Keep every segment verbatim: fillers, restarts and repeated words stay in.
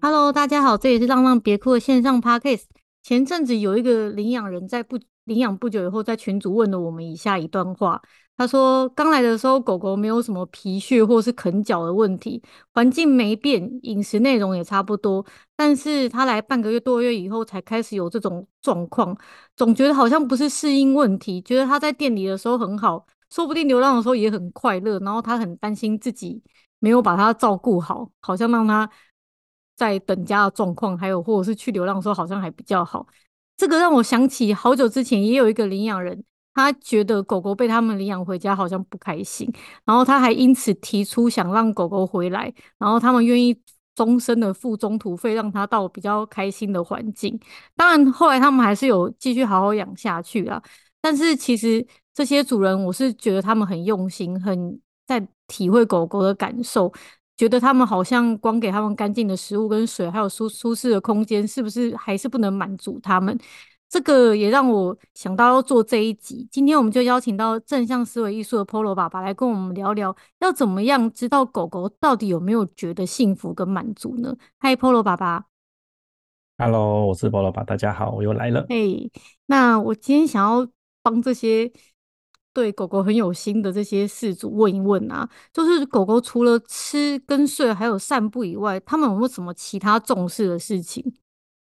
Hello，大家好，这里是浪浪别哭的线上 Podcast。前阵子有一个领养人在不领养不久以后，在群组问了我们以下一段话。他说，刚来的时候狗狗没有什么皮屑或是啃脚的问题，环境没变，饮食内容也差不多，但是他来半个月多月以后才开始有这种状况，总觉得好像不是适应问题，觉得他在店里的时候很好，说不定流浪的时候也很快乐，然后他很担心自己没有把他照顾好，好像让他在等家的状况，还有或者是去流浪的时候，好像还比较好。这个让我想起好久之前也有一个领养人，他觉得狗狗被他们领养回家好像不开心，然后他还因此提出想让狗狗回来，然后他们愿意终身的付中途费，让他到比较开心的环境。当然，后来他们还是有继续好好养下去啦。但是其实这些主人，我是觉得他们很用心，很在体会狗狗的感受，觉得他们好像光给他们干净的食物跟水，还有舒舒适的空间，是不是还是不能满足他们？这个也让我想到要做这一集。今天我们就邀请到正向思维艺术的 Polo 爸爸来跟我们聊聊，要怎么样知道狗狗到底有没有觉得幸福跟满足呢？嗨，Polo 爸爸。 Hello，我是保罗巴，大家好，我又来了。 嘿，那我今天想要帮这些对狗狗很有心的这些饲主问一问啊，就是狗狗除了吃跟睡还有散步以外，它们有没有什么其他重视的事情？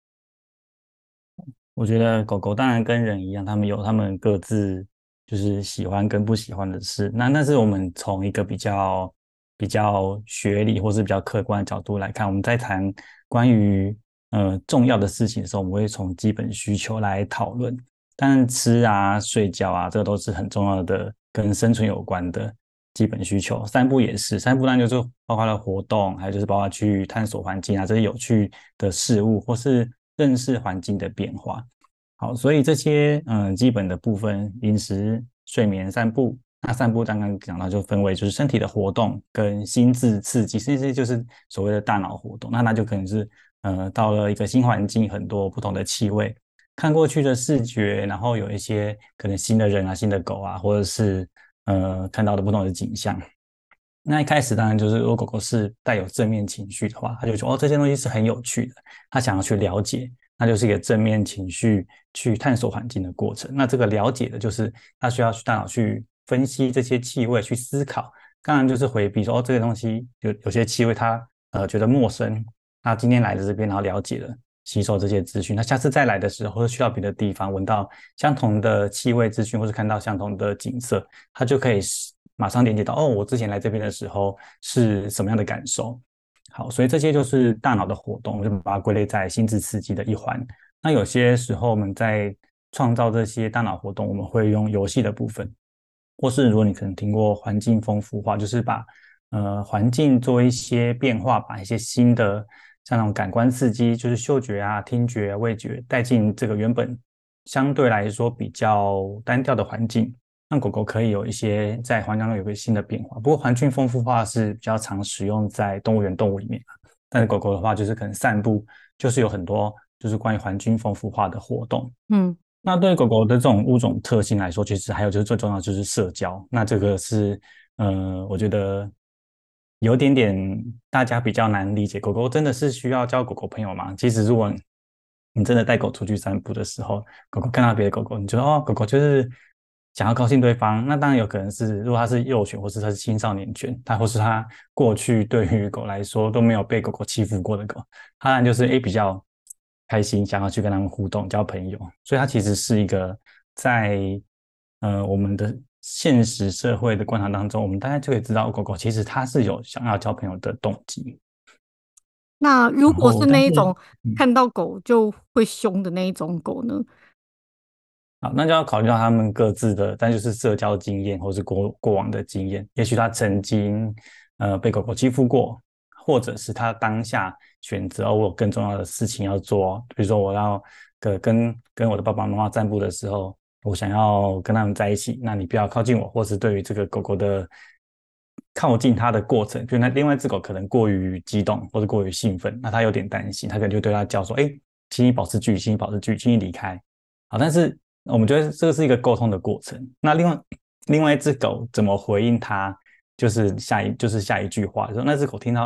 我觉得狗狗当然跟人一样，它们有它们各自就是喜欢跟不喜欢的事。那那是我们从一个比较比较学理或是比较客观的角度来看，我们在谈关于呃重要的事情的时候，我们会从基本需求来讨论。但吃啊、睡觉啊，这个都是很重要的，跟生存有关的基本需求。散步也是，散步当然就是包括了活动，还有就是包括去探索环境啊，这些有趣的事物，或是认识环境的变化。好，所以这些嗯、呃基本的部分，饮食、睡眠、散步。那散步刚刚讲到，就分为就是身体的活动跟心智刺激，甚至就是所谓的大脑活动。那那就可能是呃到了一个新环境，很多不同的气味，看过去的视觉，然后有一些可能新的人啊、新的狗啊，或者是呃看到的不同的景象。那一开始当然就是，如果狗狗是带有正面情绪的话，它就觉得哦这些东西是很有趣的，它想要去了解，那就是一个正面情绪去探索环境的过程。那这个了解的就是它需要去大脑去分析这些气味，去思考。当然就是回避说哦这个东西有有些气味它呃觉得陌生，那今天来的这边然后了解了。吸收这些资讯，那下次再来的时候，或者去到别的地方，闻到相同的气味资讯，或是看到相同的景色，它就可以马上连接到哦，我之前来这边的时候是什么样的感受。好，所以这些就是大脑的活动，我就把它归类在心智刺激的一环。那有些时候我们在创造这些大脑活动，我们会用游戏的部分，或是如果你可能听过环境丰富化，就是把呃环境做一些变化，把一些新的像那种感官刺激，就是嗅觉啊、听觉啊、味觉带进这个原本相对来说比较单调的环境，让狗狗可以有一些在环境中有一个新的变化。不过环境丰富化是比较常使用在动物园动物里面，但是狗狗的话就是可能散步，就是有很多就是关于环境丰富化的活动。 嗯。 那对狗狗的这种物种特性来说，其实还有就是最重要的就是社交。那这个是呃，我觉得有点点大家比较难理解。狗狗真的是需要交狗狗朋友吗？其实如果你真的带狗出去散步的时候，狗狗看到别的狗狗，你觉得哦，狗狗就是想要高兴对方。那当然有可能是，如果它是幼犬，或是它是青少年犬，它或是它过去对于狗来说都没有被狗狗欺负过的狗，它当然就是诶比较开心，想要去跟他们互动、交朋友。所以它其实是一个在呃我们的现实社会的观察当中，我们大概就可以知道，狗狗其实它是有想要交朋友的动机。 那如果是然后，但是那一种嗯。 看到狗就会凶的那一种狗呢？ 好，那就要考虑到他们各自的，但就是社交经验或是过过往的经验。也许他曾经呃被狗狗欺负过，或者是他当下选择哦，我有更重要的事情要做，比如说我要跟跟跟我的爸爸妈妈散步的时候，我想要跟他们在一起，那你不要靠近我，或是对于这个狗狗的靠近它的过程，就那另外一只狗可能过于激动或者过于兴奋，那他有点担心，他可能就对它叫说：“哎，请你保持距离，请你保持距离，请你离开。”好，但是我们觉得这个是一个沟通的过程。那另外另外一只狗怎么回应它，就是下一就是下一句话，说那只狗听到，哎，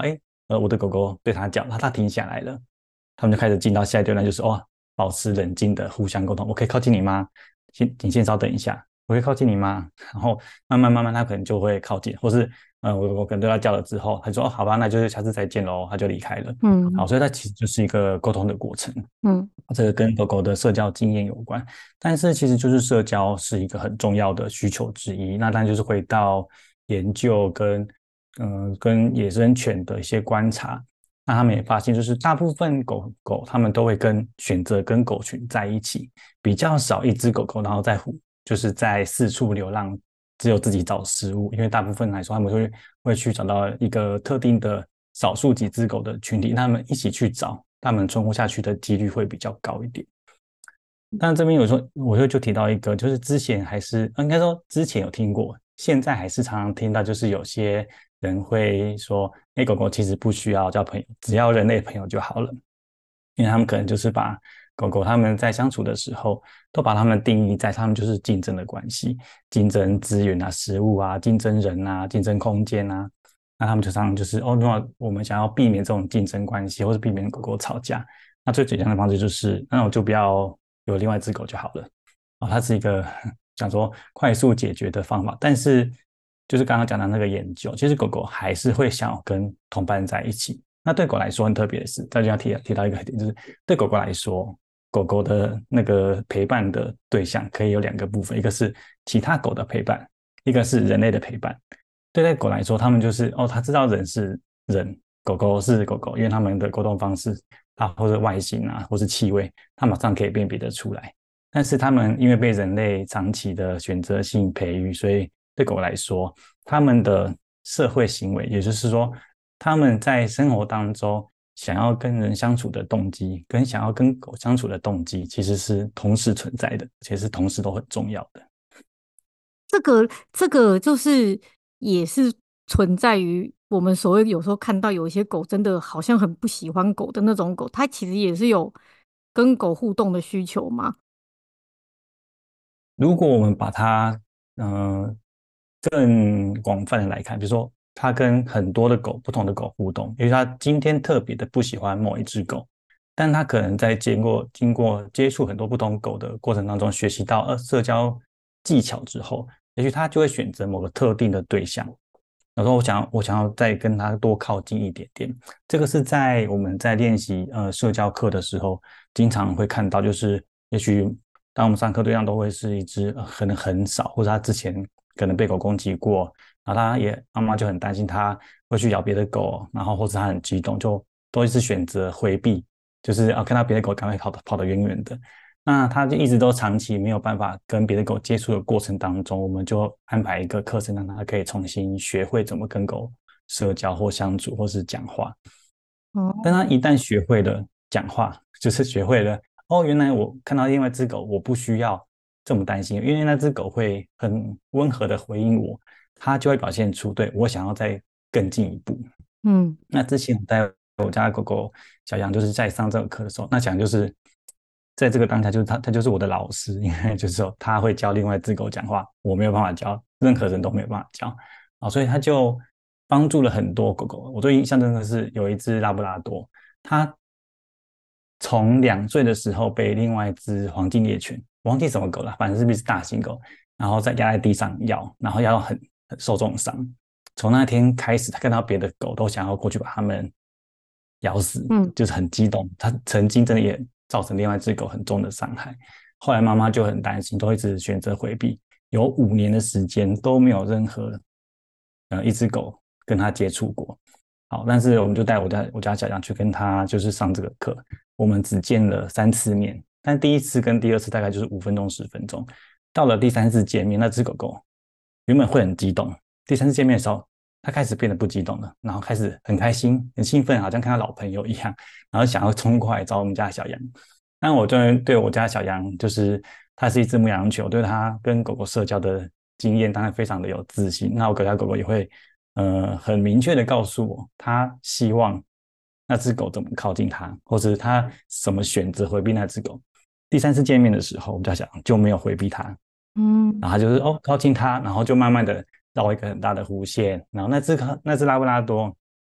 呃我的狗狗对它叫，它它停下来了，他们就开始进到下一阶段，就是哦，保持冷静的互相沟通。我可以靠近你吗？先，你先稍等一下。我可以靠近你吗？然后慢慢慢慢，他可能就会靠近，或是呃，我我可能对他叫了之后，他说哦，好吧，那就是下次再见喽，他就离开了。好， 嗯所以它其实就是一个沟通的过程。 嗯这个跟狗狗的社交经验有关，但是其实就是社交是一个很重要的需求之一。那当然就是回到研究跟嗯、呃跟野生犬的一些观察，那他们也发现，就是大部分狗狗它们都会跟选择跟狗群在一起，比较少一只狗狗然后在虎就是在四处流浪，只有自己找食物。因为大部分来说，他们会会去找到一个特定的少数几只狗的群体，他们一起去找，他们存活下去的几率会比较高一点。但这边有时候我就就提到一个，就是之前还是应该说之前有听过，现在还是常常听到，就是有些人会说，哎，狗狗其实不需要交朋友，只要人类朋友就好了。因为他们可能就是把狗狗他们在相处的时候，都把他们定义在他们就是竞争的关系，竞争资源啊、食物啊、竞争人啊、竞争空间啊。那他们就常常就是哦，那我们想要避免这种竞争关系，或是避免狗狗吵架，那最简单的方式就是，那我就不要有另外一只狗就好了。哦，它是一个讲说快速解决的方法，但是就是刚刚讲的那个研究，其实狗狗还是会想要跟同伴在一起。那对狗来说很特别的是，大家提提到一个点，就是对狗狗来说，狗狗的那个陪伴的对象可以有两个部分，一个是其他狗的陪伴，一个是人类的陪伴。对待狗来说，他们就是哦，它知道人是人，狗狗是狗狗，因为他们的沟通方式啊，或者外形啊，或是气味，它马上可以辨别得出来。但是他们因为被人类长期的选择性培育，所以对狗来说，他们的社会行为，也就是说，他们在生活当中想要跟人相处的动机，跟想要跟狗相处的动机，其实是同时存在的，而且是同时都很重要的。 这个这个就是也是存在于我们所谓有时候看到有一些狗真的好像很不喜欢狗的那种狗，它其实也是有跟狗互动的需求嘛。 如果我们把它嗯、呃更广泛的来看，比如说它跟很多的狗、不同的狗互动，因为它今天特别的不喜欢某一只狗，但它可能在经过经过接触很多不同狗的过程当中，学习到呃社交技巧之后，也许它就会选择某个特定的对象。然后我想我想要再跟它多靠近一点点。这个是在我们在练习呃社交课的时候，经常会看到，就是也许当我们上课对象都会是一只呃可能很少，或者他之前可能被狗攻击过，然后他也妈妈就很担心他会去咬别的狗，然后或者他很激动，就都一直选择回避，就是啊看到别的狗赶快跑得跑得远远的。那他就一直都长期没有办法跟别的狗接触的过程当中，我们就安排一个课程，让他可以重新学会怎么跟狗社交或相处，或是讲话。但他哦， 一旦学会了讲话，就是学会了哦，原来我看到另外一只狗，我不需要这么担心，因为那只狗会很温和的回应我，它就会表现出对我想要再更进一步。 嗯那之前我带我家的狗狗小杨，就是在上这个课的时候，那小杨就是在这个当下，就是他，他就是我的老师，因为就是说他会教另外一只狗讲话，我没有办法教，任何人都没有办法教啊，所以他就帮助了很多狗狗。我最印象真的是有一只拉布拉多，它从两岁的时候被另外一只黄金猎犬，我忘记什么狗了，反正是不是大型狗，然后再压在地上咬，然后咬到很很受重伤。从那天开始，他看到别的狗都想要过去把它们咬死， 嗯就是很激动。他曾经真的也造成另外一只狗很重的伤害。后来妈妈就很担心，都一直选择回避，有五年的时间都没有任何呃一只狗跟他接触过。好，但是我们就带我家我家小羊去跟他就是上这个课，我们只见了三次面，但第一次跟第二次大概就是五分钟十分钟，到了第三次见面，那只狗狗原本会很激动，第三次见面的时候，它开始变得不激动了，然后开始很开心、很兴奋，好像看到老朋友一样，然后想要冲过来找我们家的小羊。那我对对我家小羊，就是它是一只牧羊犬，我对它跟狗狗社交的经验当然非常的有自信。那我给它狗狗也会呃很明确的告诉我，它希望那只狗怎么靠近它，或者它怎么选择回避那只狗。第三次见面的时候，我们家小羊就没有回避它， 嗯然后就是哦靠近它，然后就慢慢的绕一个很大的弧线，然后那只那只拉布拉多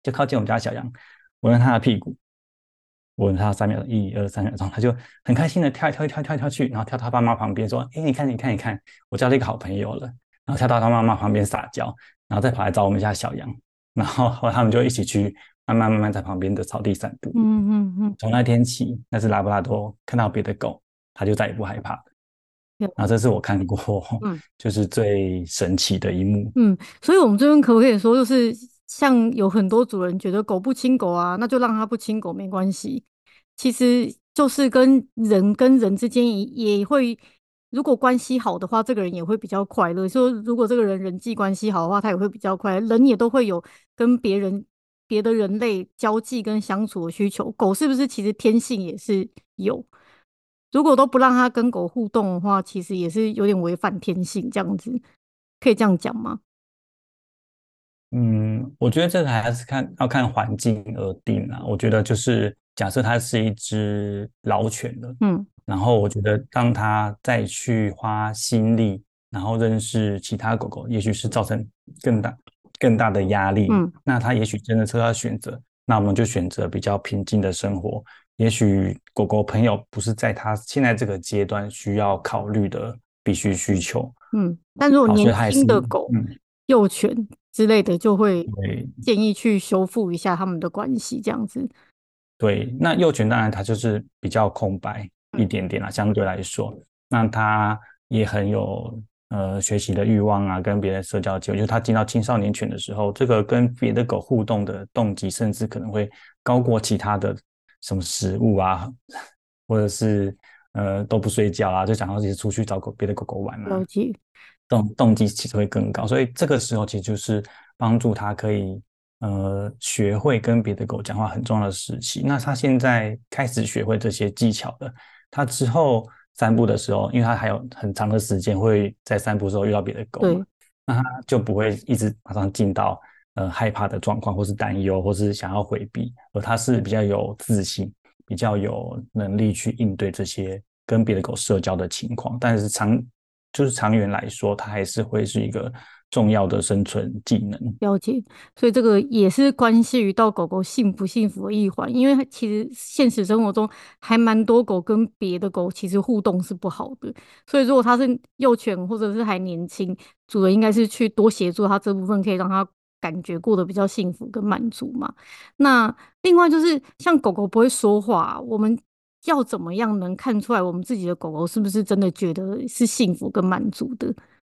就靠近我们家小羊，闻了它的屁股，闻了它三秒，一二三秒钟，它就很开心的跳一跳一跳跳跳去，然后跳到他爸妈旁边说：“哎，你看你看你看，我交了一个好朋友了。”然后跳到他妈妈旁边撒娇，然后再跑来找我们家小羊，然后后来他们就一起去慢慢慢慢在旁边的草地散步。 嗯嗯嗯， 从那天起，那只拉布拉多看到别的狗，它就再也不害怕了。 有， 然后这是我看过嗯。 就是最神奇的一幕。 嗯，所以我们这边可不可以说，就是像有很多主人觉得狗不亲狗啊，那就让它不亲狗没关系。其实就是跟人跟人之间也也会，如果关系好的话，这个人也会比较快乐。说如果这个人人际关系好的话，他也会比较快乐。人也都会有跟别人别的人类交际跟相处的需求。狗是不是其实天性也是有？如果都不让它跟狗互动的话，其实也是有点违反天性，这样子可以这样讲吗？ 嗯，我觉得这个还是看要看环境而定啊。我觉得就是假设它是一只老犬了， 嗯然后我觉得当它再去花心力，然后认识其他狗狗，也许是造成更大更大的压力。 嗯， 那它也许真的是要选择，那我们就选择比较平静的生活。也许狗狗朋友不是在它现在这个阶段需要考虑的必须需求。 嗯，但如果好， 年所以它也是轻的狗、 嗯。 幼犬之类的，就会对建议去修复一下他们的关系，这样子。 对，那幼犬当然它就是比较空白一嗯， 点点啦，相对来说，那它也很有呃学习的欲望啊，跟别人社交机会。就是它进到青少年犬的时候，这个跟别的狗互动的动机，甚至可能会高过其他的什么食物啊，或者是呃都不睡觉啊，就想要一直出去找狗别的狗狗玩啊， 了解。 动动机其实会更高。所以这个时候其实就是帮助它可以呃学会跟别的狗讲话很重要的时期。那它现在开始学会这些技巧了，它之后散步的时候，因为它还有很长的时间会在散步的时候遇到别的狗嘛， 对， 那它就不会一直马上进到呃害怕的状况，或是担忧，或是想要回避，而它是比较有自信，比较有能力去应对这些跟别的狗社交的情况。但是长就是长远来说，它还是会是一个重要的生存技能。 了解，所以这个也是关系于到狗狗幸不幸福的一环，因为它其实现实生活中还蛮多狗跟别的狗其实互动是不好的，所以如果它是幼犬或者是还年轻，主人应该是去多协助它这部分，可以让它感觉过得比较幸福跟满足嘛。那另外就是像狗狗不会说话，我们要怎么样能看出来我们自己的狗狗是不是真的觉得是幸福跟满足的？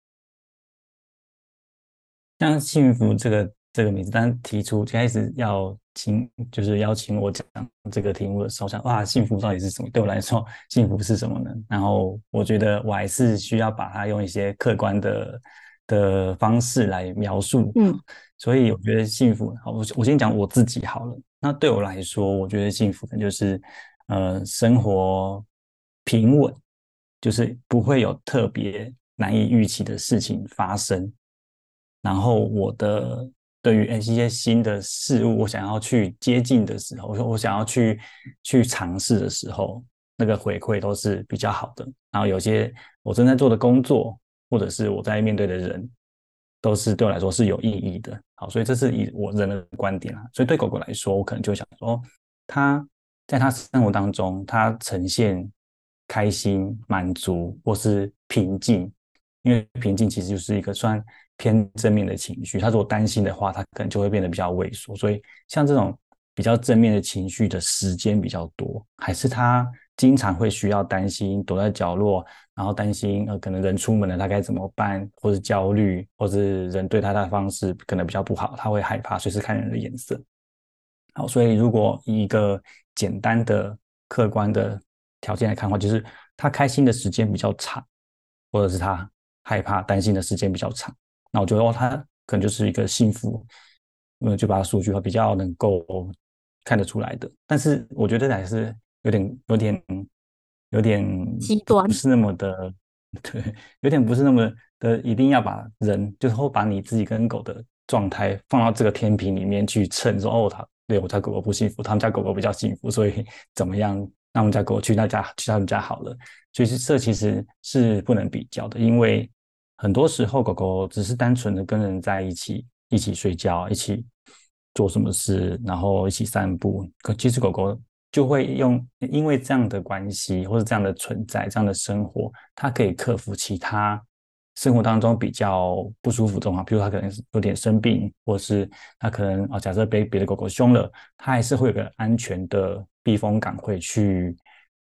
像幸福这个这个名字，当提出开始要请，就是邀请我讲这个题目的时候，想哇，幸福到底是什么？对我来说，幸福是什么呢？然后我觉得我还是需要把它用一些客观的的方式来描述。 嗯， 所以我觉得幸福，好，我我先讲我自己好了。那对我来说，我觉得幸福可能就是呃，生活平稳，就是不会有特别难以预期的事情发生。然后我的对于一些新的事物，我想要去接近的时候，我说我想要去去尝试的时候，那个回馈都是比较好的。然后有些我正在做的工作，或者是我在面对的人，都是对我来说是有意义的。好，所以这是以我人的观点啊。所以对狗狗来说，我可能就想说，它在它生活当中，它呈现开心、满足或是平静，因为平静其实就是一个算偏正面的情绪。他如果担心的话，他可能就会变得比较畏缩。所以像这种比较正面的情绪的时间比较多，还是他经常会需要担心，躲在角落，然后担心呃可能人出门了他该怎么办，或是焦虑，或是人对他的方式可能比较不好，他会害怕，随时看人的眼色。好，所以如果以一个简单的客观的条件来看的话，就是他开心的时间比较长，或者是他害怕、担心的时间比较长。那我觉得哦，他可能就是一个幸福，呃，就把它数据化比较能够看得出来的。但是我觉得还是有点、有点、有点极端。 不是那么的，对，有点不是那么的，一定要把人，就是说把你自己跟狗的状态放到这个天平里面去称，说哦，他对我家狗狗不幸福，他们家狗狗比较幸福，所以怎么样？那我们家狗去那家去他们家好了。所以这其实是不能比较的，因为很多时候狗狗只是单纯的跟人在一起，一起睡觉，一起做什么事，然后一起散步。可其实狗狗就会用，因为这样的关系或者这样的存在，这样的生活，它可以克服其他生活当中比较不舒服的状况，比如它可能是有点生病，或是它可能啊，假设被别的狗狗凶了，它还是会有个安全的避风港，会去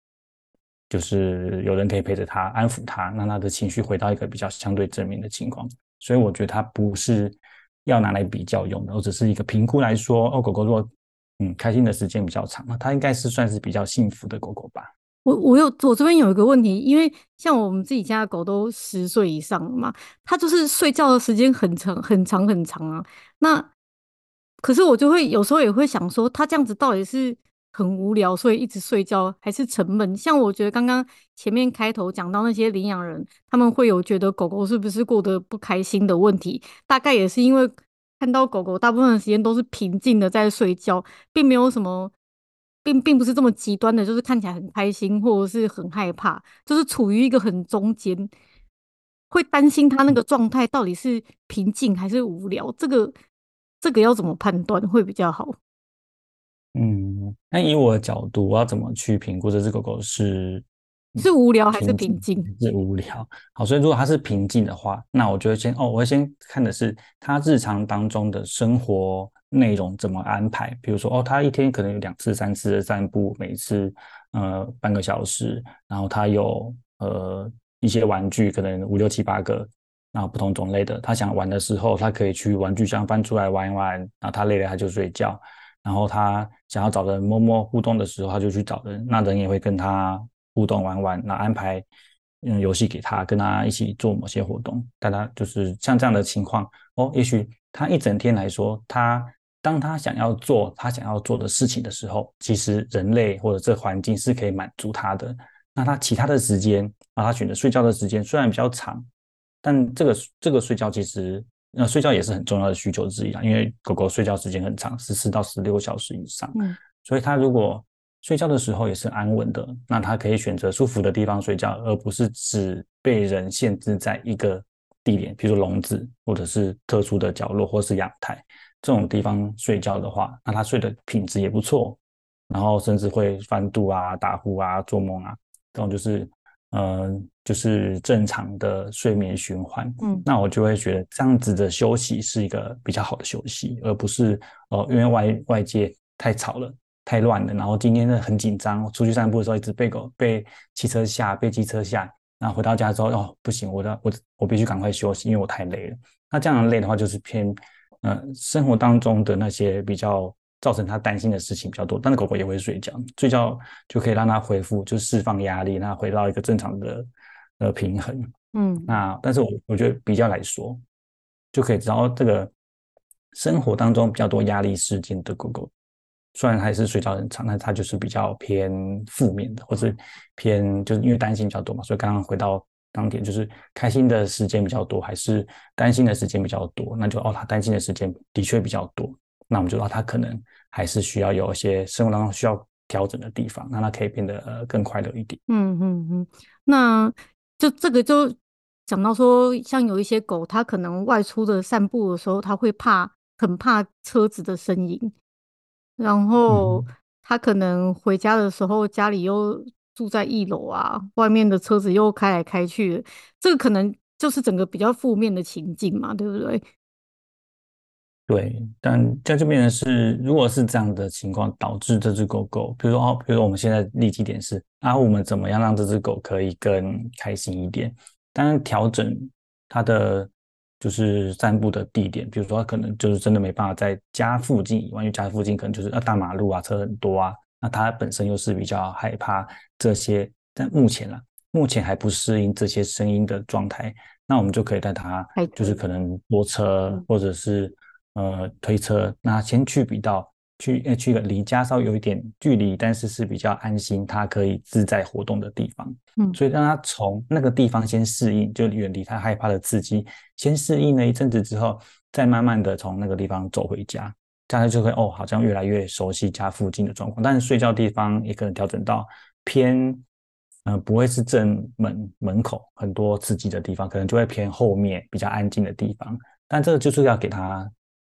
就是有人可以陪着它，安抚它，让它的情绪回到一个比较相对正面的情况。所以我觉得它不是要拿来比较用的，或者是一个评估来说，哦，狗狗如果嗯开心的时间比较长，那它应该是算是比较幸福的狗狗吧。 我我有我这边有一个问题，因为像我们自己家的狗都十岁以上了嘛，它就是睡觉的时间很长很长很长啊。那可是我就会有时候也会想说，它这样子到底是很无聊，所以一直睡觉，还是沉闷？像我觉得刚刚前面开头讲到那些领养人，他们会有觉得狗狗是不是过得不开心的问题，大概也是因为看到狗狗大部分的时间都是平静的在睡觉，并没有什么。并并不是这么极端的，就是看起来很开心或者是很害怕，就是处于一个很中间，会担心他那个状态到底是平静还是无聊，这个这个要怎么判断会比较好？ 嗯，那以我的角度，我要怎么去评估这只狗狗是是无聊还是平静平静？ 还是无聊？好，所以如果它是平静的话，那我就会先哦，我会先看的是它日常当中的生活内容怎么安排。比如说哦，它一天可能有两次、三次的散步，每次呃半个小时，然后它有呃一些玩具，可能五六七八个。然后不同种类的，它想玩的时候，它可以去玩具箱翻出来玩一玩，然后它累了它就睡觉，然后他想要找人摸摸互动的时候，他就去找人，那人也会跟他互动玩玩，那安排嗯游戏给他，跟他一起做某些活动，带他就是像这样的情况哦，也许他一整天来说，他当他想要做他想要做的事情的时候，其实人类或者这环境是可以满足他的。那他其他的时间啊，他选择睡觉的时间虽然比较长，但这个这个睡觉其实那睡觉也是很重要的需求之一啦，因为狗狗睡觉时间很长，十四到十六小时以上， 嗯所以它如果睡觉的时候也是安稳的，那它可以选择舒服的地方睡觉，而不是只被人限制在一个地点，比如说笼子或者是特殊的角落或是阳台这种地方睡觉的话，那它睡的品质也不错，然后甚至会翻肚啊、打呼啊、做梦啊，这种就是呃就是正常的睡眠循环。 嗯那我就会觉得这样子的休息是一个比较好的休息，而不是哦、呃因为外外界太吵了、太乱了，然后今天呢很紧张，出去散步的时候一直被狗、被汽车吓、被机车吓，然后回到家之后哦不行，我的我我必须赶快休息，因为我太累了。那这样的累的话，就是偏呃生活当中的那些比较造成他担心的事情比较多。但是狗狗也会睡觉，睡觉就可以让它恢复，就释放压力，让它回到一个正常的呃平衡。 嗯那但是我我觉得比较来说，就可以知道这个生活当中比较多压力事件的狗狗，虽然还是睡觉很长，但它就是比较偏负面的，或是偏就是因为担心比较多嘛，所以刚刚回到当点，就是开心的时间比较多，还是担心的时间比较多？那就哦，他担心的时间的确比较多，那我们就说他可能还是需要有一些生活当中需要调整的地方，让他可以变得呃更快乐一点。 嗯嗯嗯，那就这个就讲到说，像有一些狗，它可能外出的散步的时候，它会怕，很怕车子的声音，然后嗯， 它可能回家的时候，家里又住在一楼啊，外面的车子又开来开去的，这个可能就是整个比较负面的情境嘛，对不对？ 对，但在这边的是，如果是这样的情况导致这只狗狗，比如说哦，比如说我们现在立基点是啊，我们怎么样让这只狗可以更开心一点？当然调整它的就是散步的地点，比如说它可能就是真的没办法在家附近以外，因为家附近可能就是啊大马路啊，车很多啊，那它本身又是比较害怕这些，但目前啦，目前还不适应这些声音的状态，那我们就可以带它就是开推， 可能坐车嗯或者是呃推车，那先去比到去呃去一个离家稍微有一点距离，但是是比较安心，它可以自在活动的地方。 嗯所以让它从那个地方先适应，就远离它害怕的刺激，先适应了一阵子之后，再慢慢的从那个地方走回家，这样就会哦，好像越来越熟悉家附近的状况。但是睡觉地方也可能调整到偏，呃，不会是正门门口很多刺激的地方，可能就会偏后面比较安静的地方。但这个就是要给他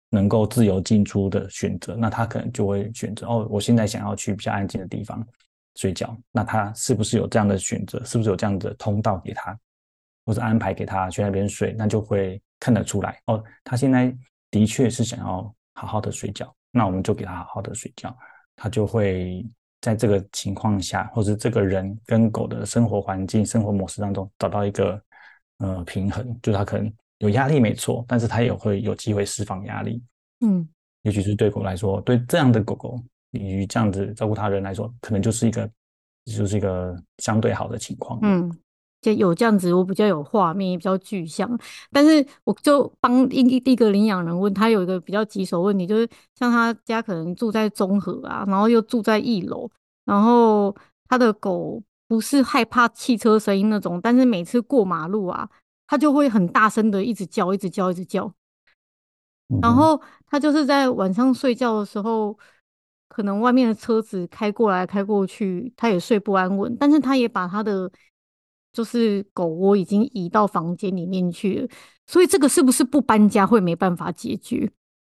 能够自由进出的选择，那他可能就会选择哦，我现在想要去比较安静的地方睡觉，那他是不是有这样的选择，是不是有这样的通道给他，或者安排给他去那边睡，那就会看得出来哦，他现在的确是想要好好的睡觉，那我们就给他好好的睡觉，他就会在这个情况下，或者这个人跟狗的生活环境、生活模式当中找到一个呃平衡，就是他可能有压力没错，但是他也会有机会释放压力。 嗯也许是对狗来说，对这样的狗狗，以及这样子照顾它人来说，可能就是一个就是一个相对好的情况了。 嗯，就有这样子，我比较有画面，也比较具象。但是我就帮一一个领养人问他有一个比较棘手问题，就是像他家可能住在中和啊，然后又住在一楼，然后他的狗不是害怕汽车声音那种，但是每次过马路啊，它就会很大声的一直叫，一直叫，一直叫。 嗯哼。 然后他就是在晚上睡觉的时候，可能外面的车子开过来开过去，他也睡不安稳。但是他也把他的就是狗窝已经移到房间里面去了，所以这个是不是不搬家会没办法解决？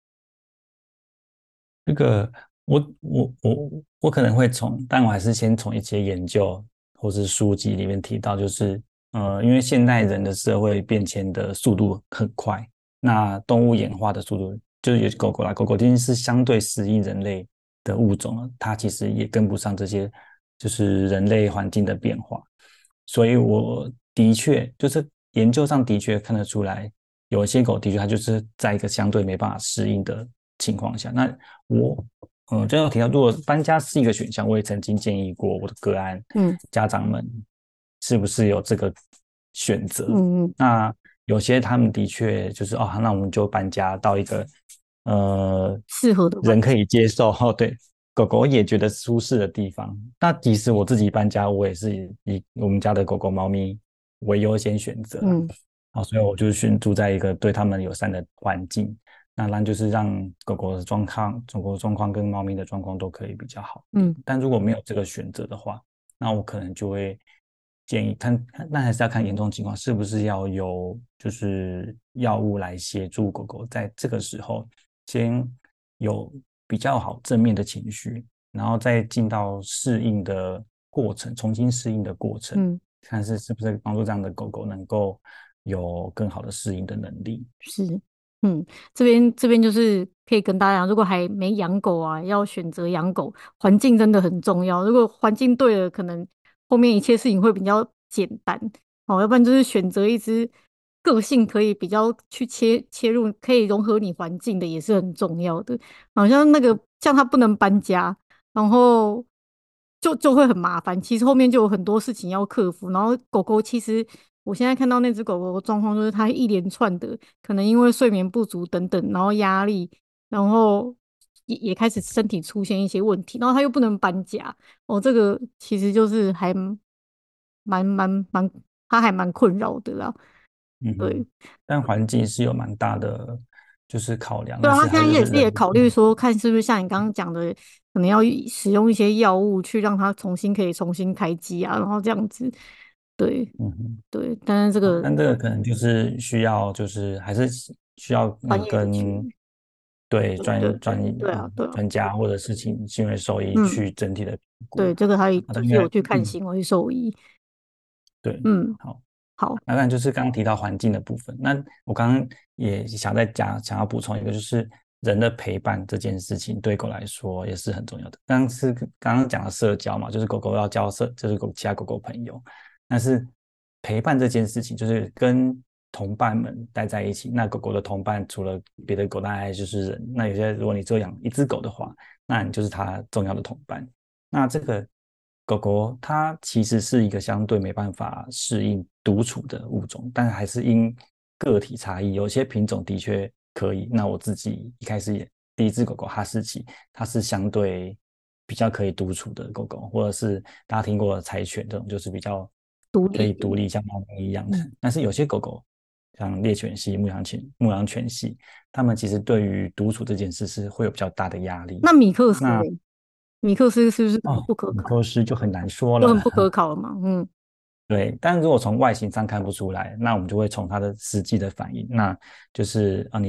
这个我我我我可能会从，但我还是先从一些研究或是书籍里面提到，就是呃，因为现代人的社会变迁的速度很快，那动物演化的速度，就是有狗狗啦，狗狗已经是相对适应人类的物种了，它其实也跟不上这些就是人类环境的变化，所以我的确就是研究上的确看得出来，有一些狗的确它就是在一个相对没办法适应的情况下，那我嗯，最后提到，如果搬家是一个选项，我也曾经建议过我的个案嗯家长们，是不是有这个选择？ 嗯嗯， 那有些他们的确就是哦，那我们就搬家到一个呃适合的环境。 人可以接受哦，对，狗狗也觉得舒适的地方。那即使我自己搬家，我也是以以我们家的狗狗、猫咪为优先选择啦。 嗯好，所以我就选住在一个对他们友善的环境。那让就是让狗狗的状况、狗狗的状况跟猫咪的状况都可以比较好一点。 嗯但如果没有这个选择的话，那我可能就会建议看，那还是要看严重情况，是不是要有就是药物来协助狗狗在这个时候先有比较好正面的情绪，然后再进到适应的过程，重新适应的过程， 嗯， 看是是不是帮助这样的狗狗能够有更好的适应的能力。 是。嗯，这边这边就是可以跟大家讲，如果还没养狗啊，要选择养狗，环境真的很重要。如果环境对了，可能后面一切事情会比较简单。哦，要不然就是选择一只个性可以比较去切切入，可以融合你环境的，也是很重要的。好像那个像它不能搬家，然后就就会很麻烦。其实后面就有很多事情要克服。然后狗狗其实我现在看到那只狗狗的状况，就是它一连串的可能因为睡眠不足等等，然后压力，然后也也开始身体出现一些问题，然后它又不能搬家。哦，这个其实就是还蛮蛮蛮，它还蛮困扰的啦。对。 嗯哼，但环境是有蛮大的就是考量， 对啊，他但是现在也还就是人。 是也考虑说，看是不是像你刚刚讲的，可能要使用一些药物去让它重新可以重新开机啊，然后这样子。对嗯哼。 对，但是这好， 个但这个可能就是需要，就是还是需要专嗯业的去， 跟对对对专专对对啊嗯对啊， 专家或者是请行为兽医嗯， 去整体的评估。 对，这个他好的，因为就是有去看嗯行为兽医。 对。 嗯， 好， 好， 那当然就是刚刚提到环境的部分。那我刚刚也想再加，想要补充一个，就是人的陪伴这件事情对狗来说也是很重要的。刚刚是刚刚讲的社交嘛，就是狗狗要交社，就是狗其他狗狗朋友。但是陪伴这件事情，就是跟同伴们待在一起。那狗狗的同伴除了别的狗，当然就是人。那有些如果你只有养一只狗的话，那你就是它重要的同伴。那这个狗狗它其实是一个相对没办法适应独处的物种，但还是因个体差异，有些品种的确可以。那我自己一开始也第一只狗狗哈士奇，它是相对比较可以独处的狗狗，或者是大家听过的柴犬这种，就是比较独立的， 可以独立像猫咪一样的。 嗯， 但是有些狗狗，像猎犬系、牧羊犬、牧羊犬系，它们其实对于独处这件事是会有比较大的压力。 那米克斯那嘞？米克斯是不是很哦，米不可考？ 克斯就很难说了。 就很不可考了嘛？嗯对，但如果从外形上看不出来，那我们就会从它的实际的反应，那就是啊，你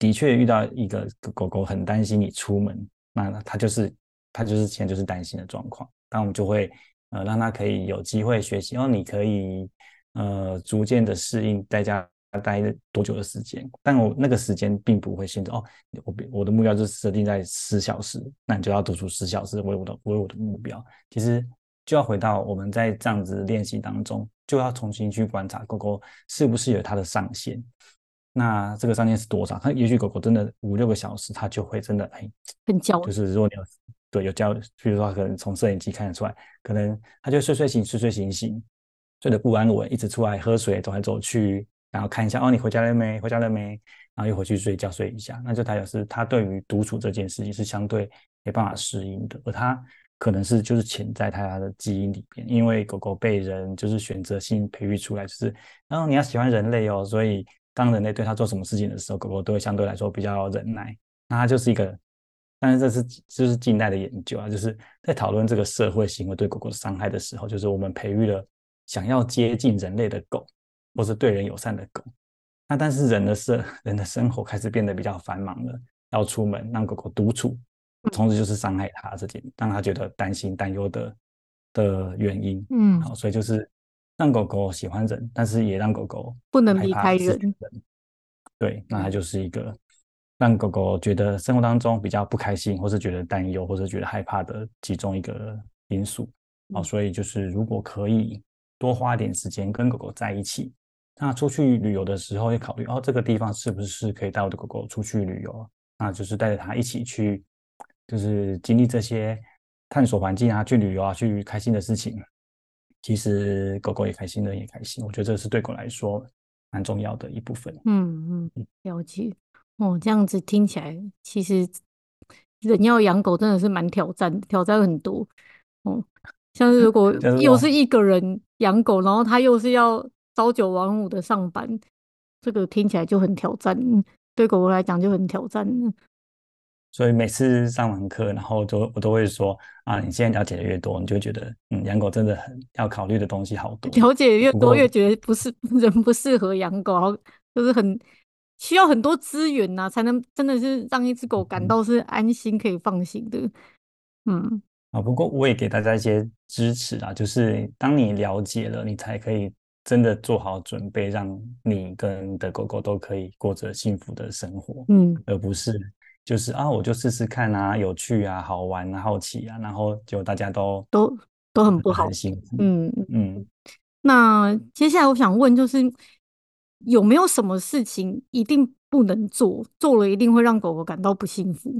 的确遇到一个狗狗很担心你出门，那它就是它就是现在就是担心的状况，那我们就会呃让它可以有机会学习，哦，你可以呃逐渐的适应在家待多久的时间，但我那个时间并不会限制哦，我我的目标就是设定在十小时，那你就要读出十小时为我的为我的目标。其实就要回到我们在这样子练习当中，就要重新去观察狗狗是不是有它的上限。那这个上限是多少？它也许狗狗真的五六个小时，它就会真的哎， 很焦。 就是如果你有对有教，比如说可能从摄影机看得出来，可能它就睡睡醒睡睡醒醒，睡得不安稳，一直出来喝水，走来走去，然后看一下哦，你回家了没？回家了没？然后又回去睡觉睡一下，那就代表是他对于独处这件事情是相对没办法适应的，而他可能是就是潜在他的基因里边，因为狗狗被人就是选择性培育出来，就是然后你要喜欢人类哦，所以当人类对它做什么事情的时候，狗狗都会相对来说比较忍耐，那它就是一个。但是这是就是近代的研究啊，就是在讨论这个社会行为对狗狗的伤害的时候，就是我们培育了想要接近人类的狗，或是对人友善的狗。那但是人的生人的生活开始变得比较繁忙了，要出门让狗狗独处，从此就是伤害它这点，让它觉得担心担忧的的原因。 嗯， 好，所以就是让狗狗喜欢人，但是也让狗狗不能离害怕失去开人。 人。对，那它就是一个让狗狗觉得生活当中比较不开心，或是觉得担忧，或是觉得害怕的其中一个因素。好， 嗯， 所以就是如果可以多花点时间跟狗狗在一起，那出去旅游的时候，也考虑哦，这个地方是不是可以带我的狗狗出去旅游？那就是带着它一起去，就是经历这些探索环境啊，去旅游啊，去开心的事情。其实狗狗也开心，人也开心，我觉得这是对狗来说蛮重要的一部分。 嗯嗯，了解。哦，这样子听起来，其实人要养狗真的是蛮挑战，挑战很多。哦，像是如果就是说， 又是一个人养狗，然后他又是要朝九晚五的上班，这个听起来就很挑战，嗯对狗狗来讲就很挑战。嗯所以每次上完课，然后就我都会说啊，你现在了解的越多，你就会觉得，嗯，养狗真的很要考虑的东西好多。 了解越多， 不过越觉得不是人不适合养狗，然后就是很需要很多资源呐、才能真的是让一只狗感嗯到是安心可以放心的。嗯啊，不过我也给大家一些支持啦，就是当你了解了，你才可以真的做好准备，让你跟你的狗狗都可以过着幸福的生活， 嗯， 而不是就是啊，我就试试看啊，有趣啊，好玩啊，好奇啊，然后结果大家都都都很不很好。 辛苦。 嗯， 嗯， 那接下来我想问，就是有没有什么事情一定不能做，做了一定会让狗狗感到不幸福？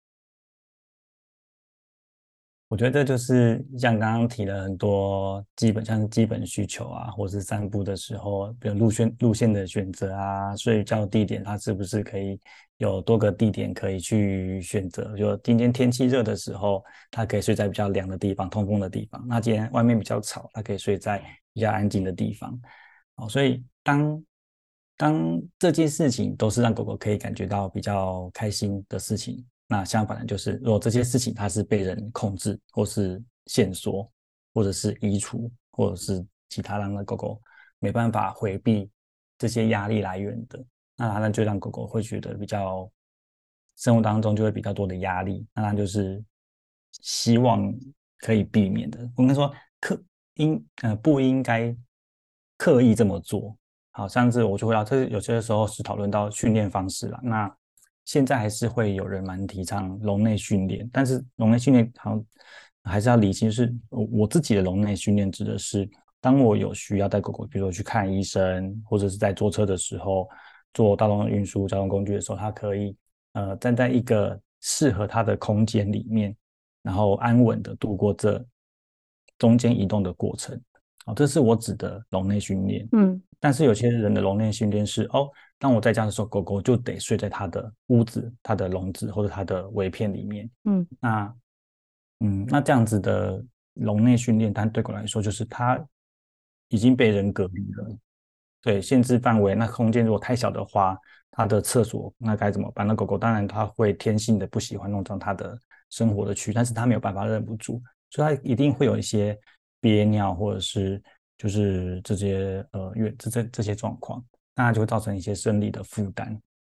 我觉得就是像刚刚提了很多基本，像是基本需求啊，或是散步的时候，比如路线路线的选择啊，睡觉地点，它是不是可以有多个地点可以去选择？就今天天气热的时候，它可以睡在比较凉的地方、通风的地方；那今天外面比较吵，它可以睡在比较安静的地方。哦，所以当当这件事情都是让狗狗可以感觉到比较开心的事情，那相反的就是，如果这些事情它是被人控制，或是限缩，或者是移除，或者是其他让那狗狗没办法回避这些压力来源的，那它就让狗狗会觉得比较生活当中就会比较多的压力，那它就是希望可以避免的。我跟说刻应呃不应该刻意这么做。好，上次我就会到，这有些时候是讨论到训练方式了。那现在还是会有人蛮提倡笼内训练，但是笼内训练好像还是要理清，就是我我自己的笼内训练指的是，当我有需要带狗狗，比如说去看医生，或者是在坐车的时候，坐大众运输交通工具的时候，它可以呃站在一个适合它的空间里面，然后安稳的度过这中间移动的过程。好，这是我指的笼内训练。 嗯但是有些人的笼内训练是哦，当我在家的时候，狗狗就得睡在它的屋子、它的笼子或者它的围片里面。 嗯那嗯，那这样子的笼内训练，但对狗来说，就是它已经被人隔离了，对，限制范围。那空间如果太小的话，它的厕所那该怎么办？那狗狗当然它会天性的不喜欢弄脏它的生活的区，但是它没有办法忍不住，所以它一定会有一些憋尿或者是就是这些呃这这这些状况，那就会造成一些生理的负担。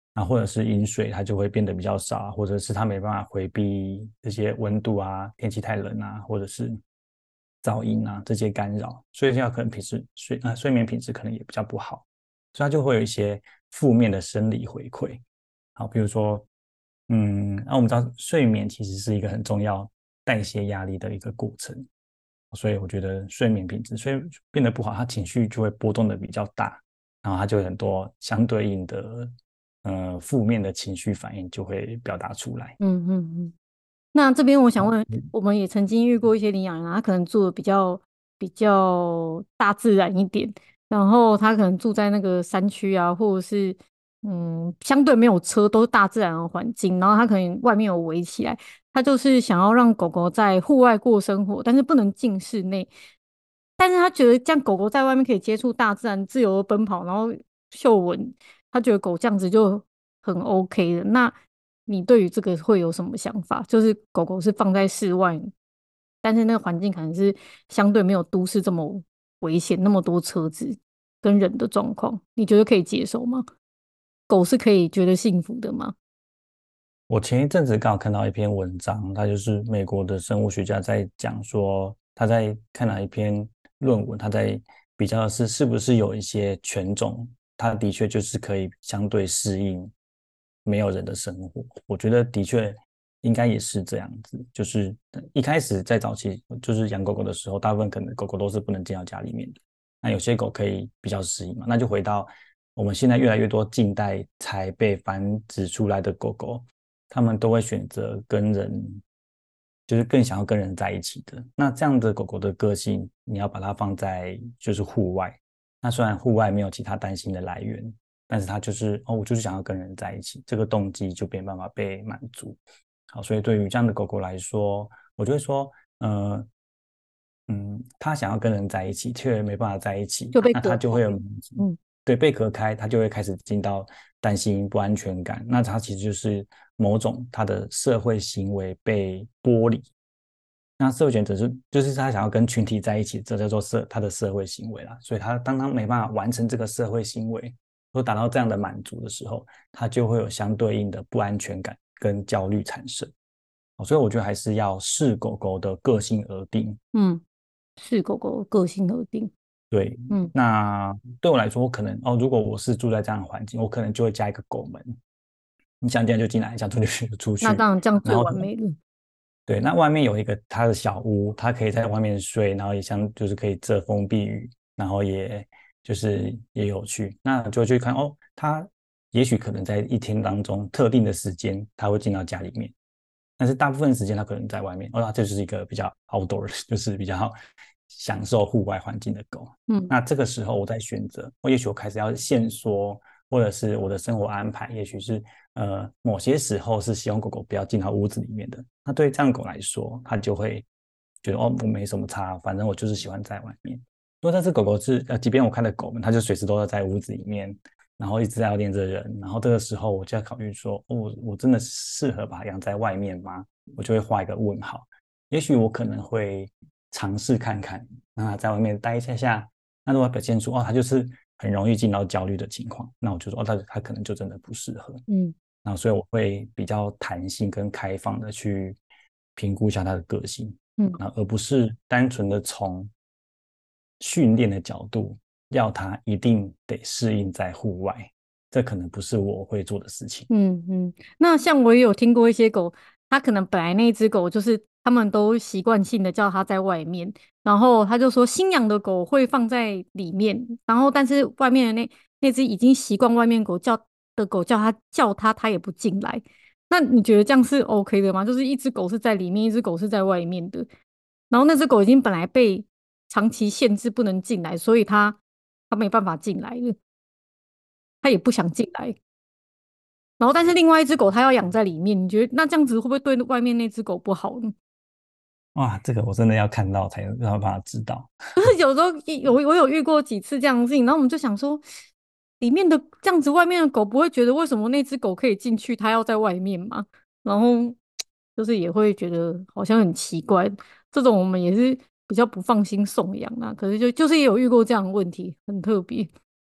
啊，或者是饮水它就会变得比较少啊，或者是它没办法回避这些温度啊、天气太冷啊，或者是噪音啊这些干扰，所以这样可能品质睡啊、呃、睡眠品质可能也比较不好，所以它就会有一些负面的生理回馈。好，比如说，嗯，那、啊、我们知道睡眠其实是一个很重要代谢压力的一个过程，所以我觉得睡眠品质所以变得不好，他情绪就会波动的比较大，然后他就有很多相对应的呃负面的情绪反应就会表达出来。 嗯嗯嗯。那这边我想好， 问，我们也曾经遇过一些领养人啊，他可能住的比较比较大自然一点，然后他可能住在那个山区啊，或者是嗯相对没有车，都是大自然的环境，然后他可能外面有围起来，他就是想要让狗狗在户外过生活，但是不能进室内，但是他觉得这样狗狗在外面可以接触大自然，自由的奔跑，然后嗅闻，他觉得狗这样子就很 OK 的。那你对于这个会有什么想法？就是狗狗是放在室外，但是那个环境可能是相对没有都市这么危险，那么多车子跟人的状况，你觉得可以接受吗？狗是可以觉得幸福的吗？ 我前一阵子刚好看到一篇文章，他就是美国的生物学家在讲说，他在看了一篇论文，他在比较的是是不是有一些犬种，它的确就是可以相对适应没有人的生活。我觉得的确应该也是这样子，就是一开始在早期就是养狗狗的时候，大部分可能狗狗都是不能进到家里面的，那有些狗可以比较适应嘛，那就回到我们现在越来越多近代才被繁殖出来的狗狗。他们都会选择跟人，就是更想要跟人在一起的。那这样的狗狗的个性，你要把它放在就是户外，那虽然户外没有其他担心的来源，但是它就是哦，我就是想要跟人在一起，这个动机就没办法被满足。好，所以对于这样的狗狗来说，我就会说，呃，嗯，它想要跟人在一起，却没办法在一起， 就被那它就会有隔开了。嗯对被隔开，它就会开始进到担心不安全感。那它其实就是某种它的社会行为被剥离。那社会权者是就是他想要跟群体在一起，这叫做社他的社会行为啦。所以他当他没办法完成这个社会行为，或达到这样的满足的时候，他就会有相对应的不安全感跟焦虑产生。所以我觉得还是要视狗狗的个性而定。 嗯，是狗狗个性而定。 对， 嗯， 那对我来说，我可能哦，如果我是住在这样的环境，我可能就会加一个狗门，你想进来就进来，想出去就出那去。 当然这样最然后完美了。 对，那外面有一个它的小屋，它可以在外面睡，然后也像就是可以遮风避雨，然后也就是也有趣。那就去看哦，它也许可能在一天当中特定的时间，它会进到家里面，但是大部分时间它可能在外面。哦，它就是一个比较 outdoor，就是比较享受户外环境的狗。 嗯那这个时候我在选择，我也许我开始要限缩，或者是我的生活安排，也许是呃某些时候是希望狗狗不要进到屋子里面的。那对于这样的狗来说，它就会觉得哦，我没什么差，反正我就是喜欢在外面。如果这只狗狗是呃，即便我看的狗们，它就随时都要在屋子里面，然后一直在要黏着人，然后这个时候我就要考虑说，哦，我我真的适合把它养在外面吗？我就会画一个问号。也许我可能会尝试看看，让它在外面待一下下。那如果表现出哦，它就是很容易进到焦虑的情况，那我就说哦，它它可能就真的不适合。 嗯然后所以我会比较弹性跟开放的去评估一下它的个性， 嗯。 那而不是单纯的从训练的角度要它一定得适应在户外，这可能不是我会做的事情。 嗯嗯，那像我也有听过一些狗，它可能本来那只狗就是他们都习惯性的叫它在外面，然后他就说新养的狗会放在里面，然后但是外面的那那只已经习惯外面狗叫的狗叫它叫它，它也不进来。那你觉得这样是 OK 的吗？就是一只狗是在里面，一只狗是在外面的，然后那只狗已经本来被长期限制不能进来，所以它它没办法进来了，它也不想进来。然后但是另外一只狗它要养在里面，你觉得那这样子会不会对外面那只狗不好呢？ 哇，这个我真的要看到才有办法知道。 就是有时候有我有遇过几次这样的事情，然后我们就想说，里面的这样子，外面的狗不会觉得为什么那只狗可以进去，它要在外面嘛？然后就是也会觉得好像很奇怪，这种我们也是比较不放心送养啊。可是就就是也有遇过这样的问题，很特别。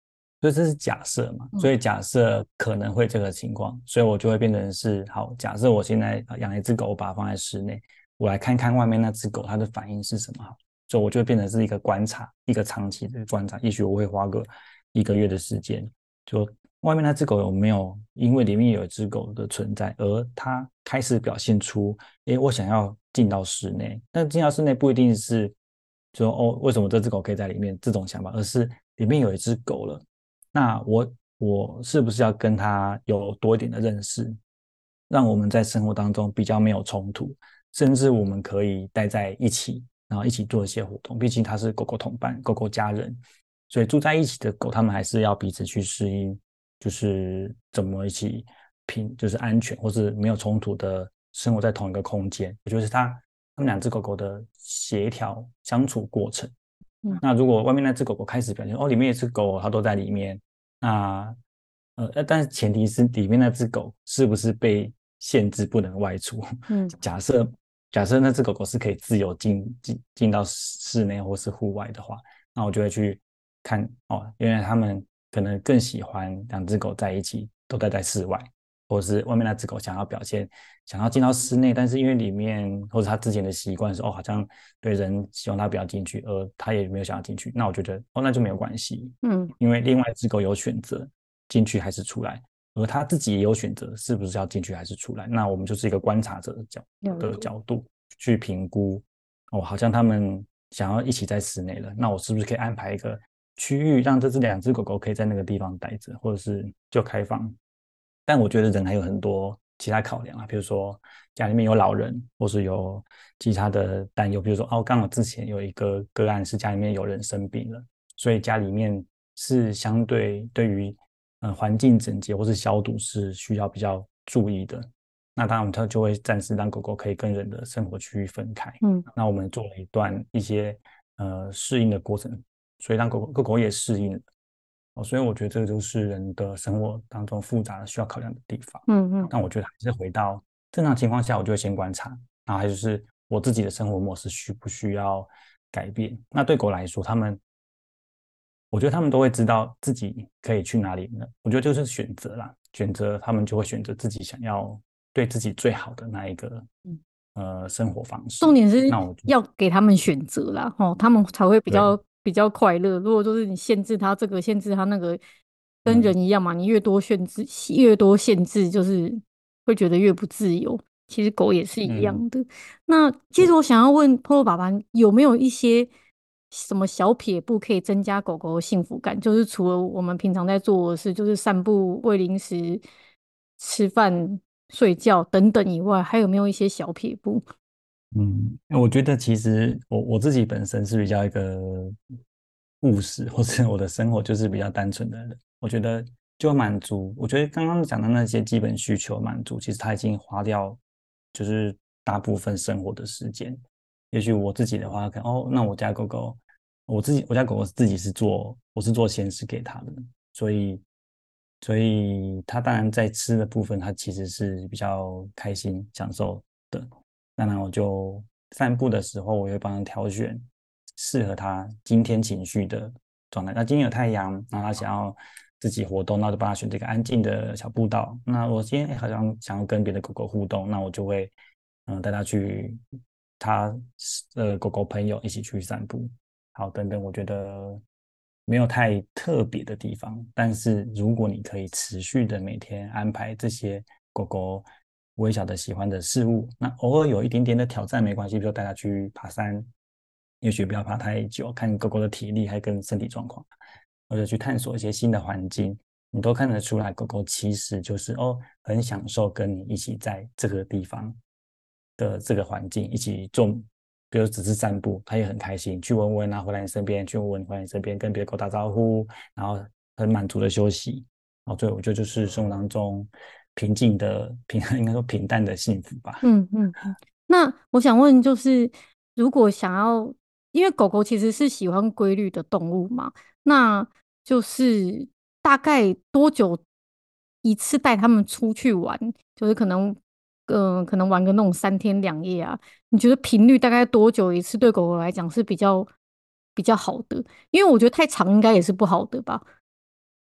所以这是假设嘛， 嗯所以假设可能会这个情况，所以我就会变成是好，假设我现在呃养一只狗，我把它放在室内，我来看看外面那只狗它的反应是什么好，所以我就会变成是一个观察，一个长期的观察，也许我会花个一个月的时间，就外面那只狗有没有因为里面有一只狗的存在，而它开始表现出，诶，我想要进到室内，但进到室内不一定是说哦，为什么这只狗可以在里面这种想法，而是里面有一只狗了。那我我是不是要跟他有多一点的认识，让我们在生活当中比较没有冲突，甚至我们可以待在一起，然后一起做一些活动。毕竟它是狗狗同伴、狗狗家人，所以住在一起的狗，它们还是要彼此去适应，就是怎么一起平，就是安全或是没有冲突的生活在同一个空间。我觉得是它它们两只狗狗的协调相处过程。 嗯那如果外面那只狗狗开始表现，哦，里面有只狗，它都在里面，那呃，但是前提是里面那只狗是不是被限制不能外出？ 嗯假设假设那只狗狗是可以自由进进进到室内或是户外的话，那我就会去看哦，原来他们可能更喜欢两只狗在一起，都待在室外，或者是外面那只狗想要表现，想要进到室内，但是因为里面或者他之前的习惯是哦，好像对人希望他不要进去，而他也没有想要进去，那我觉得哦，那就没有关系， 嗯， 因为另外一只狗有选择进去还是出来，而他自己也有选择是不是要进去还是出来，那我们就是一个观察者的角的了解。 角度去评估，哦，好像他们想要一起在室内了，那我是不是可以安排一个区域，让这只两只狗狗可以在那个地方待着，或者是就开放。但我觉得人还有很多其他考量啊，比如说家里面有老人，或是有其他的担忧，比如说哦，刚好之前有一个个案是家里面有人生病了，所以家里面是相对对于呃环境整洁或是消毒是需要比较注意的。那当然，它就会暂时让狗狗可以跟人的生活区域分开。 嗯那我们做了一段一些呃适应的过程，所以让狗狗狗狗也适应了。哦，所以我觉得这个就是人的生活当中复杂的需要考量的地方。 嗯嗯但我觉得还是回到正常情况下，我就会先观察，然后还有就是我自己的生活模式需不需要改变。那对狗来说，他们我觉得他们都会知道自己可以去哪里呢。我觉得就是选择啦，选择他们就会选择自己想要对自己最好的那一个嗯， 呃生活方式。 重点是那我就要给他们选择啦，哦，他们才会比对， 较比较快乐。如果就是你限制他这个，限制他那个，跟嗯人一样嘛，你越多限制，越多限制，就是会觉得越不自由。其实狗也是一嗯， 样的。那接着对。 我想要问 p o 爸爸，有没有一些什么小撇步可以增加狗狗的幸福感？就是除了我们平常在做的事，就是散步、喂零食、吃饭、睡觉等等以外，还有没有一些小撇步？ 嗯，我觉得其实我我自己本身是比较一个务实，或者我的生活就是比较单纯的人。我觉得就满足，我觉得刚刚讲的那些基本需求满足，其实他已经花掉就是大部分生活的时间。也许我自己的话，可能哦，那我家狗狗，我自己我家狗狗自己是做我是做鲜食给它的，所以所以它当然在吃的部分，它其实是比较开心享受的。当然，我就散步的时候，我会帮他挑选适合他今天情绪的状态。那今天有太阳，然后他想要自己活动，那我就帮他选这个安静的小步道。那我今天好像想要跟别的狗狗互动，那我就会嗯带他去他呃狗狗朋友一起去散步，好等等。我觉得没有太特别的地方，但是如果你可以持续的每天安排这些狗狗微小的喜欢的事物，那偶尔有一点点的挑战没关系，比如带它去爬山，也许不要爬太久，看狗狗的体力还跟身体状况，或者去探索一些新的环境，你都看得出来，狗狗其实就是哦，很享受跟你一起在这个地方的这个环境一起做，比如只是散步，它也很开心，去闻闻啊，回来你身边，去闻闻回来你身边，跟别的狗打招呼，然后很满足的休息。哦，对，我觉得就是生活当中平静的平，应该说平淡的幸福吧。 嗯嗯嗯。那我想问，就是如果想要，因为狗狗其实是喜欢规律的动物嘛，那就是大概多久一次带它们出去玩？就是可能，嗯、可能玩个那种三天两夜啊。你觉得频率大概多久一次对狗狗来讲是比较比较好的？因为我觉得太长应该也是不好的吧。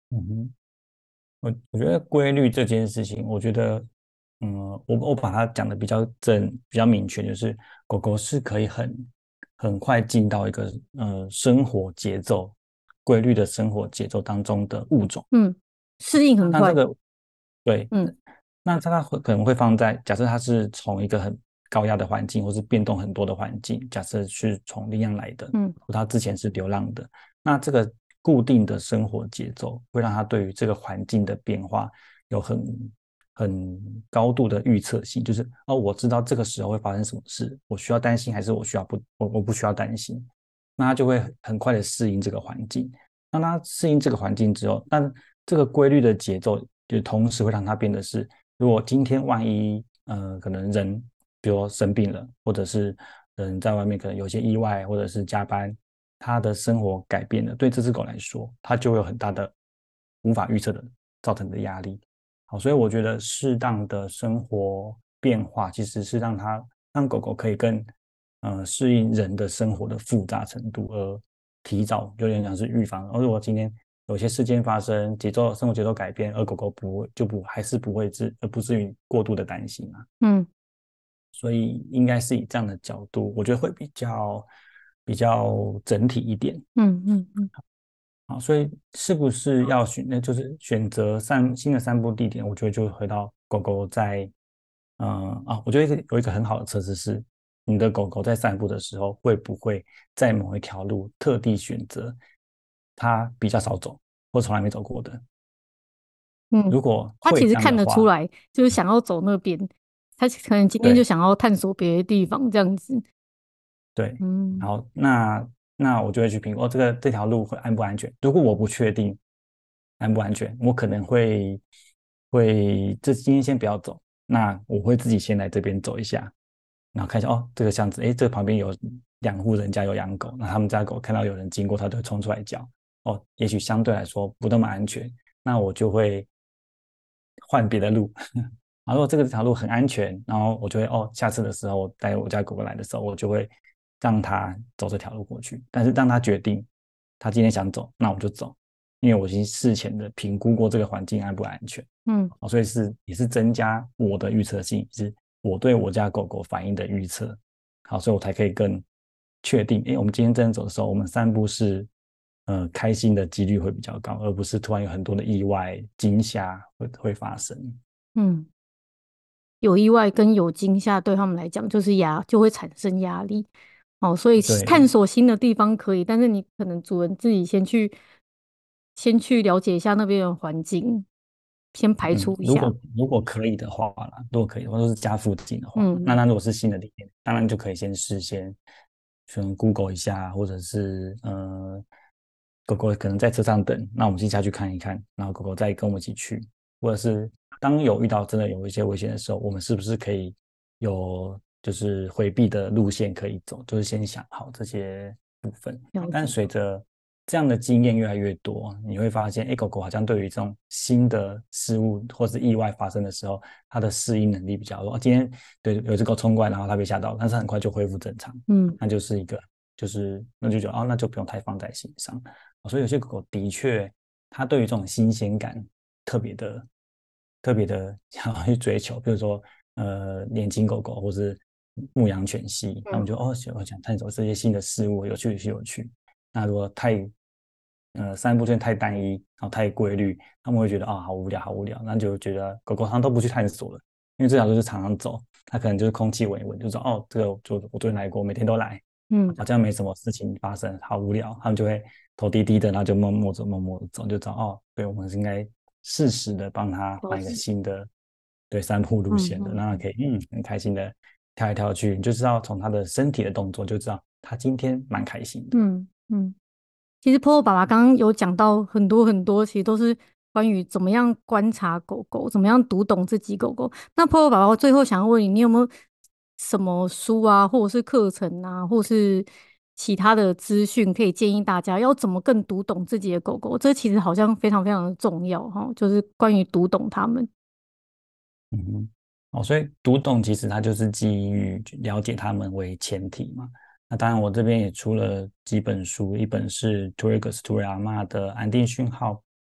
嗯哼。我我觉得规律这件事情，我觉得，嗯，我我把它讲的比较正、比较明确，就是狗狗是可以很很快进到一个呃生活节奏、规律的生活节奏当中的物种。 嗯，适应很快。 那这个对， 嗯那它会可能会放在假设它是从一个很高压的环境，或是变动很多的环境，假设是从领养来的， 嗯或它之前是流浪的，那这个固定的生活节奏会让它对于这个环境的变化有很很高度的预测性，就是哦，我知道这个时候会发生什么事，我需要担心还是我需要不我我不需要担心，那它就会很快的适应这个环境。当它适应这个环境之后，但这个规律的节奏就同时会让它变得是，如果今天万一呃可能人比如说生病了，或者是人在外面可能有一些意外，或者是加班，它的生活改变了，对这只狗来说，它就会有很大的无法预测的造成的压力。好，所以我觉得适当的生活变化其实是让它让狗狗可以更呃适应人的生活的复杂程度，而提早有点像是预防。而如果今天有些事件发生，节奏生活节奏改变，而狗狗不会就不还是不会至而不至于过度的担心嘛。 嗯所以应该是以这样的角度，我觉得会比较比较整体一点。 嗯嗯嗯啊，所以是不是要选，那就是选择散新的散步地点？我觉得就回到狗狗在，嗯啊，我觉得一个有一个很好的测试是，你的狗狗在散步的时候，会不会在某一条路特地选择它比较少走或从来没走过的？ 嗯， 如果会这样他其实看的话， 得出来，就是想要走那边，他可能今天就对， 想要探索别的地方这样子。 对， 嗯然后那那我就会去评估，哦，这个这条路会安不安全？如果我不确定安不安全，我可能会会这今天先不要走，那我会自己先来这边走一下，然后看一下哦，这个巷子，诶，这旁边有两户人家有养狗，那他们家狗看到有人经过，它就会冲出来叫，哦，也许相对来说不那么安全，那我就会换别的路。然后如果这个条路很安全，然后我就会哦，下次的时候带我家狗狗来的时候，我就会让它走这条路过去。但是当它决定它今天想走，那我就走，因为我已经事前的评估过这个环境安不安全， 嗯哦，所以是也是增加我的预测性，是我对我家狗狗反应的预测。好，所以我才可以更确定，诶，我们今天真的走的时候，我们散步是呃开心的几率会比较高，而不是突然有很多的意外惊吓会会发生。 嗯，有意外跟有惊吓对他们来讲就是压，就会产生压力。哦，所以探对， 索新的地方可以，但是你可能主人自己先去先去了解一下那边的环境，先排嗯， 除一下。 如果如果可以的话啦，如果可以的话，都是家附近的话，那嗯， 那如果是新的地点，当然就可以先事先可能 Google 一下，或者是呃，狗狗可能在车上等，那我们先下去看一看，然后狗狗再跟我们一起去，或者是当有遇到真的有一些危险的时候，我们是不是可以有就是回避的路线可以走，就是先想好这些部分。但了解。 随着这样的经验越来越多，你会发现，哎，狗狗好像对于这种新的事物或是意外发生的时候，它的适应能力比较弱。今天对有一只狗冲过来，然后它被吓到，但是很快就恢复正常， 嗯那就是一个就是那就觉得哦，那就不用太放在心上。所以有些狗狗的确，它对于这种新鲜感特别的特别的想要去追求，比如说呃年轻狗狗或是牧羊犬系，他们嗯， 就哦喜欢想探索这些新的事物，有趣有趣有趣。那如果太呃散步圈太单一，然后太规律，他们会觉得啊、好无聊好无聊，那就觉得狗狗好像都不去探索了，因为这条路是常常走，它可能就是空气闻一闻，就说哦这个就我昨天来过，每天都来， 嗯好像没什么事情发生，好无聊，他们就会头低低的，然后就默默走默默的走，就知道哦，对我们是应该适时的帮他换一个了解。 新的对散步路线的， 嗯嗯让他可以嗯很开心的跳来跳去，你就知道从他的身体的动作就知道他今天蛮开心的。 嗯嗯。其实 Polo 爸爸刚刚有讲到很多很多，其实都是关于怎么样观察狗狗，怎么样读懂自己狗狗。那 Polo 爸爸，我最后想要问你，你有没有什么书啊，或者是课程啊，或是其他的资讯可以建议大家要怎么更读懂自己的狗狗？这其实好像非常非常的重要哈，就是关于读懂它们。 嗯哼，哦，所以读懂其实它就是基于了解他们为前提嘛。那当然，我这边也出了几本书，一本是图尔格斯图尔阿嬷的安定讯号，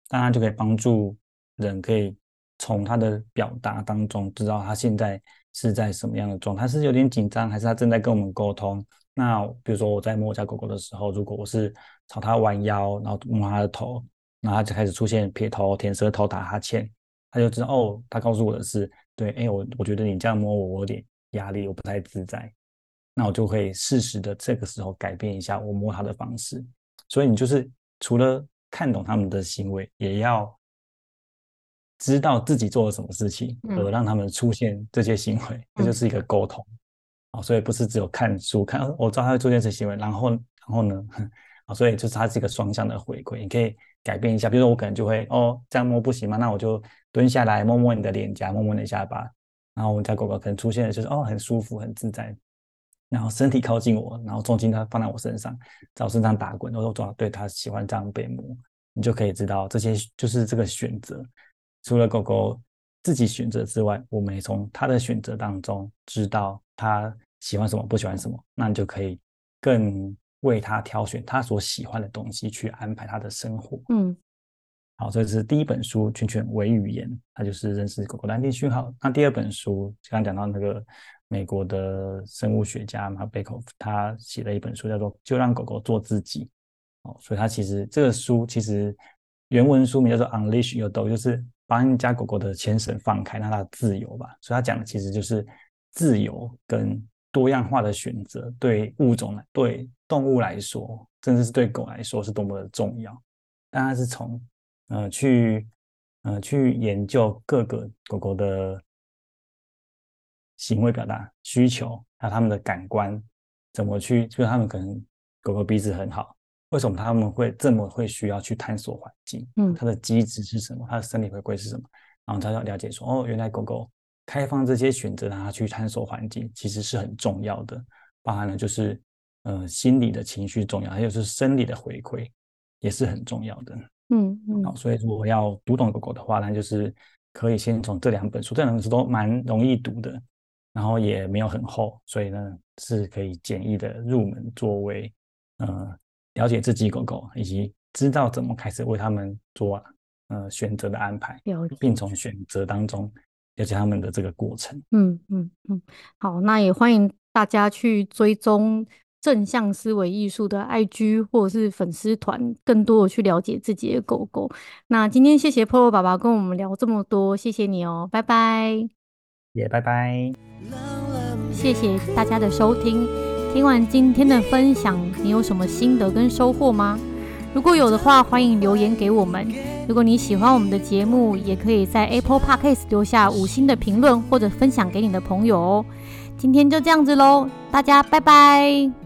当然就可以帮助人可以从他的表达当中知道他现在是在什么样的状态，他是有点紧张，还是他正在跟我们沟通。那比如说我在摸我家狗狗的时候，如果我是朝它弯腰，然后摸它的头，然后它就开始出现撇头、舔舌头、打哈欠，他就知道哦，他告诉我的是，对，哎，我我觉得你这样摸我，我有点压力，我不太自在。那我就会适时的这个时候改变一下我摸它的方式。所以你就是除了看懂他们的行为，也要知道自己做了什么事情，而让他们出现这些行为，嗯、这就是一个沟通。哦，所以不是只有看书看，我知道他会做这些行为，然后然后呢，啊，所以就是它是一个双向的回馈，你可以改变一下，比如说我可能就会哦这样摸不行吗？那我就蹲下来摸摸你的脸颊，摸摸你的下巴，然后我们家狗狗可能出现的就是哦很舒服很自在，然后身体靠近我，然后重心它放在我身上，在我身上打滚，我说对它喜欢这样被摸，你就可以知道这些就是这个选择，除了狗狗自己选择之外，我们也从它的选择当中知道它喜欢什么不喜欢什么，那你就可以更为它挑选它所喜欢的东西去安排它的生活。 嗯， 好，这是第一本书《犬犬微语言》，它就是认识狗狗的安定讯号。那第二本书刚刚讲到那个美国的生物学家马贝科夫，他写了一本书叫做《就让狗狗做自己》。哦，所以他其实这个书其实原文书名叫做 Unleash Your Dog， 就是把你家狗狗的牵绳放开，让它自由吧。所以他讲的其实就是自由跟多样化的选择，对物种来，对动物来说，甚至是对狗来说是多么的重要。但它是从呃去呃去研究各个狗狗的行为表达需求，还有他们的感官怎么去，就是他们可能狗狗鼻子很好，为什么他们会这么会需要去探索环境？嗯，它的机制是什么？它的生理回馈是什么？然后他要了解说，哦，原来狗狗开放这些选择，让它去探索环境，其实是很重要的。包含了就是呃心理的情绪重要，还有就是生理的回馈也是很重要的。嗯嗯，好，所以如果要读懂狗狗的话，那就是可以先从这两本书，这两本书都蛮容易读的，然后也没有很厚，所以呢是可以简易的入门，作为呃了解自己狗狗以及知道怎么开始为他们做呃选择的安排，并从选择当中了解他们的这个过程。 嗯嗯嗯，好，那也欢迎大家去追踪正向思维艺术的 I G 或者是粉丝团，更多的去了解自己的狗狗。那今天谢谢 Polo 爸爸跟我们聊这么多，谢谢你哦，拜拜。 也拜拜。 谢谢大家的收听。听完今天的分享，你有什么心得跟收获吗？如果有的话，欢迎留言给我们。如果你喜欢我们的节目，也可以在 Apple Podcast 留下五星的评论，或者分享给你的朋友哦。今天就这样子咯，大家拜拜。